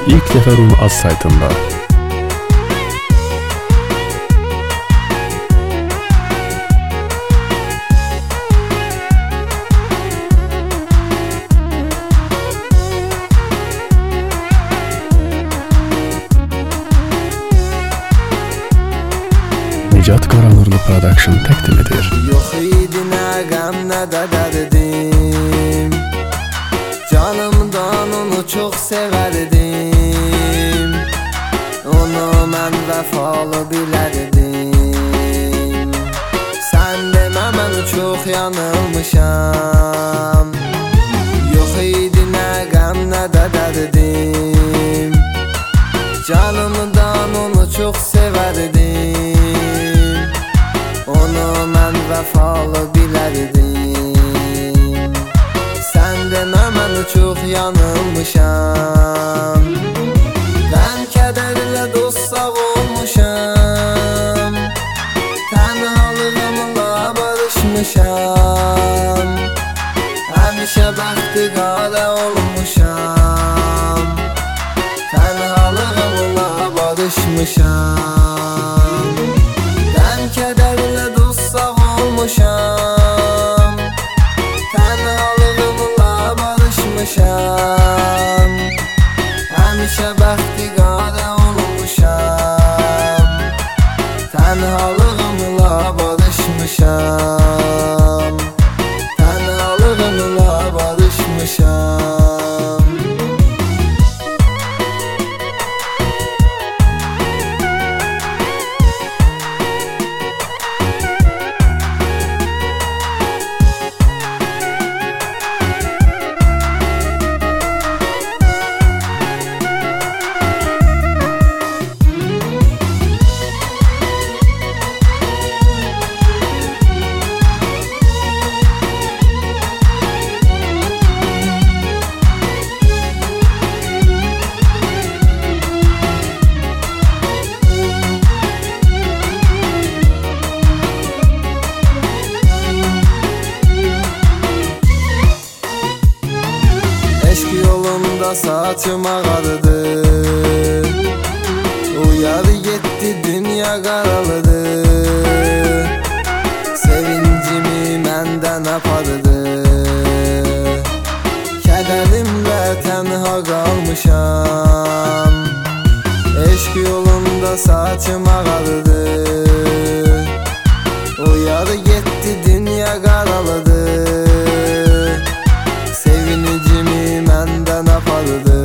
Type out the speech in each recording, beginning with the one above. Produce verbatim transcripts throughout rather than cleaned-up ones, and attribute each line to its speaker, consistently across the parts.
Speaker 1: İlk dəfə Rum Az saytında. Nicat Qaranurlu Production təqdim edir.
Speaker 2: Yox idi nə qəm, nə də dərdim, canımdan onu çox sevərdim, onu mən vəfalı bilərdim. Sən demə mən çox yanılmışam. Yox idi nə qəm, nə də dərdim, canımdan onu çox sevərdim, onu mən vəfalı bilərdim. Sən demə mən çox yanılmışam. Mən kədərlə dost sağ olmuşam, tənhalığımla barışmışam, həmişə bəxti qara olmuşam, tənhalığımla barışmışam. Mən kədərlə dost sağ olmuşam, tənhalığımla barışmışam, həmişə bəxti qara olmuşam, tənhalığımla barışmışam, tənhalığımla barışmışam. Eşq yolunda saçım ağardı, uyar getdi dünya qaraladı, sevincimi məndən apardı, kədərimlə tənha qalmışam. Eşq yolunda saçım ağardı, uyar getdi dünya qaraladı, sevincimi məndən apardı,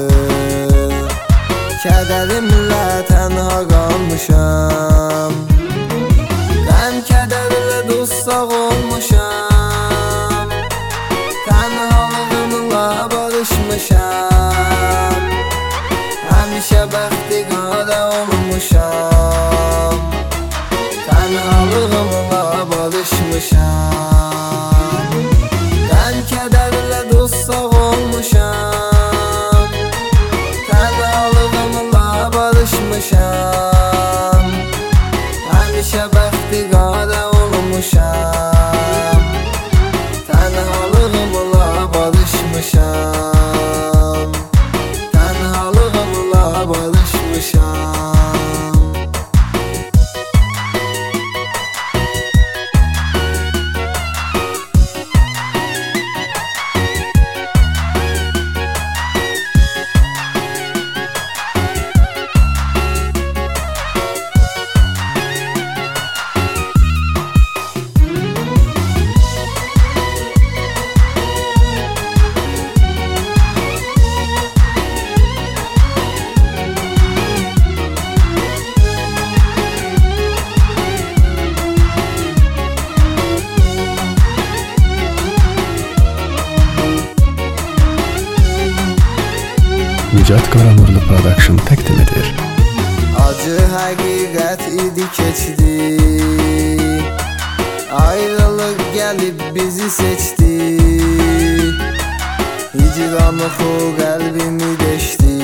Speaker 2: kədərimlə tənha qalmışam. Mən kədərlə dost sağ olmuşam, tənhalığımla barışmışam, həmişə bəxti qara olmuşam, tənhalığımla barışmışam. Mən kədərlə dost sağ olmuşam, tənhalığımla barışmışam, həmişə bəxti qara olmuşam, tənhalığımla barışmışam, tənhalığımla barışmışam.
Speaker 1: Nicat Qaranurlu Production təqdim edir.
Speaker 2: Acı həqiqət idi keçdi, ayrılıq gəlib bizi seçdi, hicranıxı qəlbimi deşdi,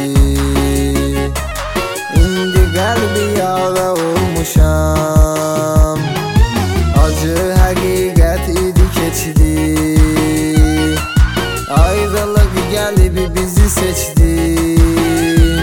Speaker 2: indi qəlbi yara olmuşam. Acı həqiqət idi keçdi, ayrılıq gəlib bizi seçdi,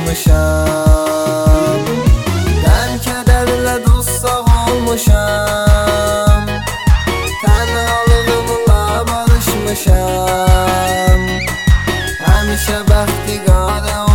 Speaker 2: alışmışam. Qəm kədərlə dustaq olmuşam. Tənhalığımla barışmışam. Həmişə bəxti qara